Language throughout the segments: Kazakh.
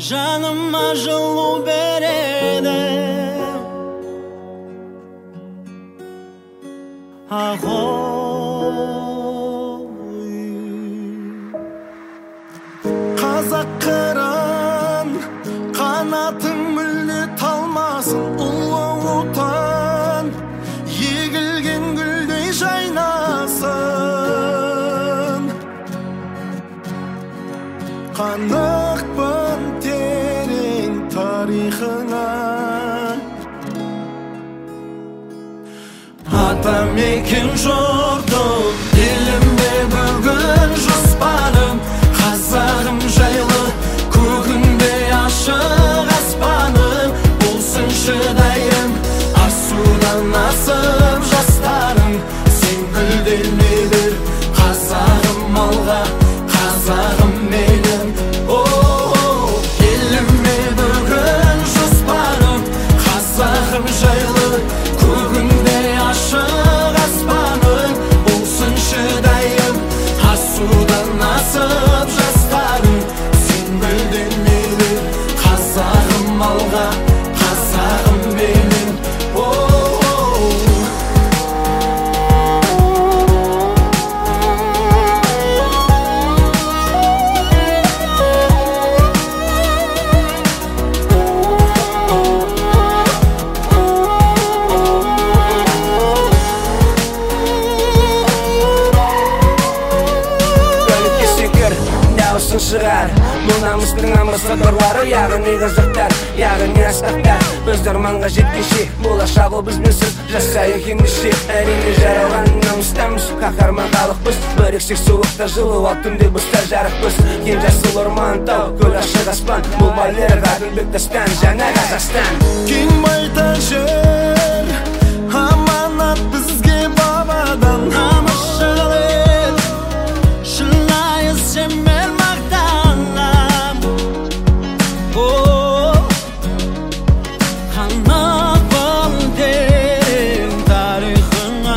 жаныма жылу береді. Қазақ қыран қанатың мүлде талмасын, ұлы отан егілген гүлдей жайнасын. Қанықпын терең тарихыңа, Атамекен жұртым, елімде бүгін жоспарым, қазағым жайлы көгінде ашық аспаным, болсын шыдайым асудан асып жастарым. Сен гүлдене бер қазағым алға, қазағым менің. Еліме бүгін жоспарым, қазағым жайлы көгінде ашық аспаным, болсын шыдайым асудан асып жастарым. Сен гүлдене бер қазағым алға, қазағым менің. Шығар бұл намыстың амбассадорлары, яғни қазақтар, яғни астақтар. Біз арманға жеткенше болашақ ол бізбенсіз, жасайық ендеше. Әрине жаралған намыстамыз, қаһарман халықпыз, біріксек суықта жылы ал түнде бұста жарықпыз. Ең жасыл орман тау, көл ашық аспан, бұл байлар ғаділбек дастан, жаңа Қазақстан. кең байтақ жер аманат бізге бабадан. Намысшыл ел, шынайы сенмен мақтанам. Қанықпын терең тарихыңа.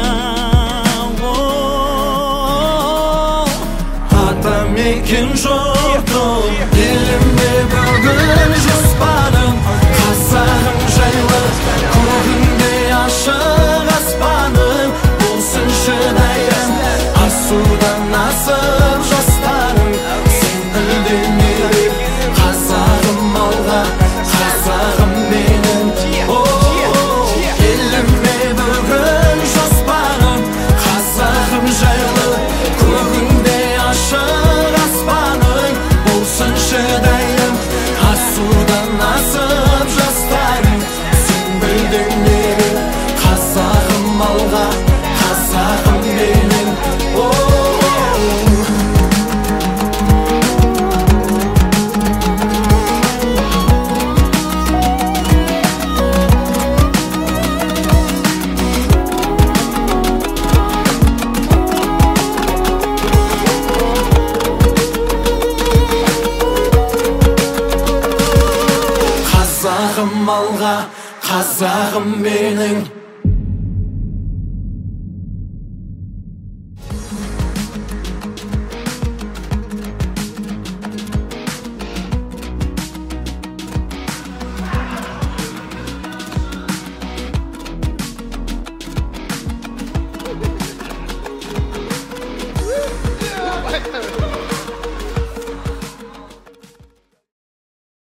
Атамекен жұртым, еліме бүгін жоспарым, қазағым жайлы көгінде ашық аспаным, болсын шыдайым асудан асып жастарым. Сен гүлдене бер қазағым алға, қазағым менің. Еліме бүгін жоспарым, қазағым жайлы көгінде ашық аспаным, болсын шыдайым асудан асып жастарым. Сен гүлдене бер қазағым алға, қазағым менің. Қазағым алға, қазағым менің.